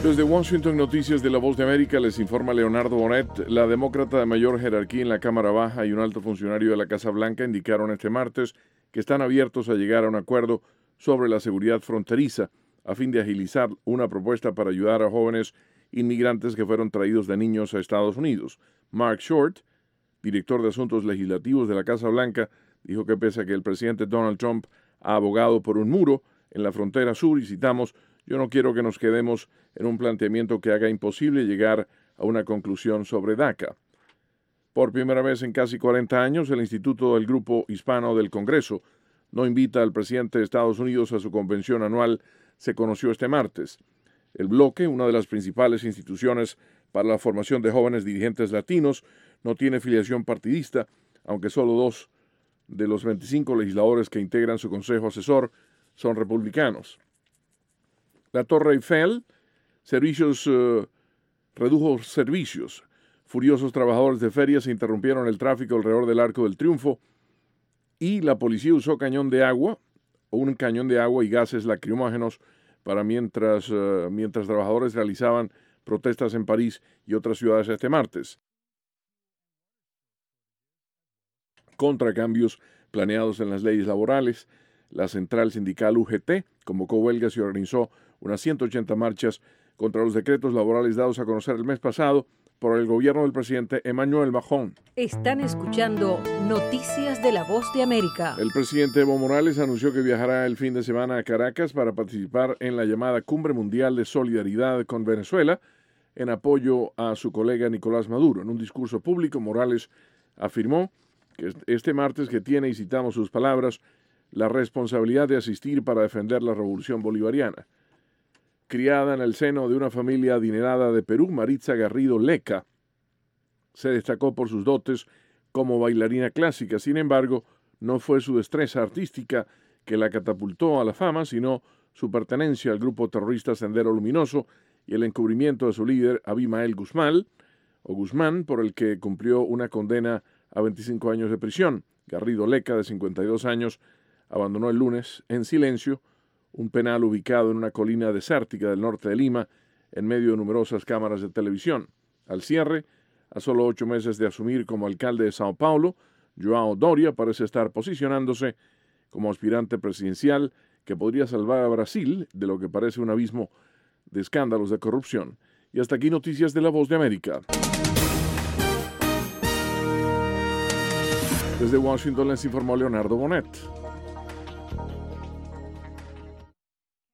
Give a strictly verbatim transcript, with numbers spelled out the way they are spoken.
Desde Washington, Noticias de la Voz de América, les informa Leonardo Bonet. La demócrata de mayor jerarquía en la Cámara Baja y un alto funcionario de la Casa Blanca indicaron este martes que están abiertos a llegar a un acuerdo sobre la seguridad fronteriza a fin de agilizar una propuesta para ayudar a jóvenes inmigrantes que fueron traídos de niños a Estados Unidos. Mark Short, director de Asuntos Legislativos de la Casa Blanca, dijo que pese a que el presidente Donald Trump ha abogado por un muro en la frontera sur, y citamos, yo no quiero que nos quedemos en un planteamiento que haga imposible llegar a una conclusión sobre DACA. Por primera vez en casi cuarenta años, el Instituto del Grupo Hispano del Congreso no invita al presidente de Estados Unidos a su convención anual, se conoció este martes. El bloque, una de las principales instituciones para la formación de jóvenes dirigentes latinos, no tiene filiación partidista, aunque solo dos de los veinticinco legisladores que integran su consejo asesor son republicanos. La Torre Eiffel, servicios, uh, redujo servicios. Furiosos trabajadores de ferias interrumpieron el tráfico alrededor del Arco del Triunfo y la policía usó cañón de agua, un cañón de agua y gases lacrimógenos para mientras, uh, mientras trabajadores realizaban protestas en París y otras ciudades este martes contra cambios planeados en las leyes laborales. La central sindical U G T convocó huelgas y organizó unas ciento ochenta marchas contra los decretos laborales dados a conocer el mes pasado por el gobierno del presidente Emmanuel Macron. Están escuchando Noticias de la Voz de América. El presidente Evo Morales anunció que viajará el fin de semana a Caracas para participar en la llamada Cumbre Mundial de Solidaridad con Venezuela en apoyo a su colega Nicolás Maduro. En un discurso público, Morales afirmó que este martes que tiene, y citamos sus palabras, la responsabilidad de asistir para defender la revolución bolivariana. Criada en el seno de una familia adinerada de Perú, Maritza Garrido Leca se destacó por sus dotes como bailarina clásica. Sin embargo, no fue su destreza artística que la catapultó a la fama, sino su pertenencia al grupo terrorista Sendero Luminoso y el encubrimiento de su líder, Abimael Guzmán, o Guzmán, por el que cumplió una condena a veinticinco años de prisión. Garrido Leca, de cincuenta y dos años, abandonó el lunes en silencio un penal ubicado en una colina desértica del norte de Lima, en medio de numerosas cámaras de televisión. Al cierre, a solo ocho meses de asumir como alcalde de Sao Paulo, João Doria parece estar posicionándose como aspirante presidencial que podría salvar a Brasil de lo que parece un abismo de escándalos de corrupción. Y hasta aquí Noticias de la Voz de América. Desde Washington les informó Leonardo Bonet.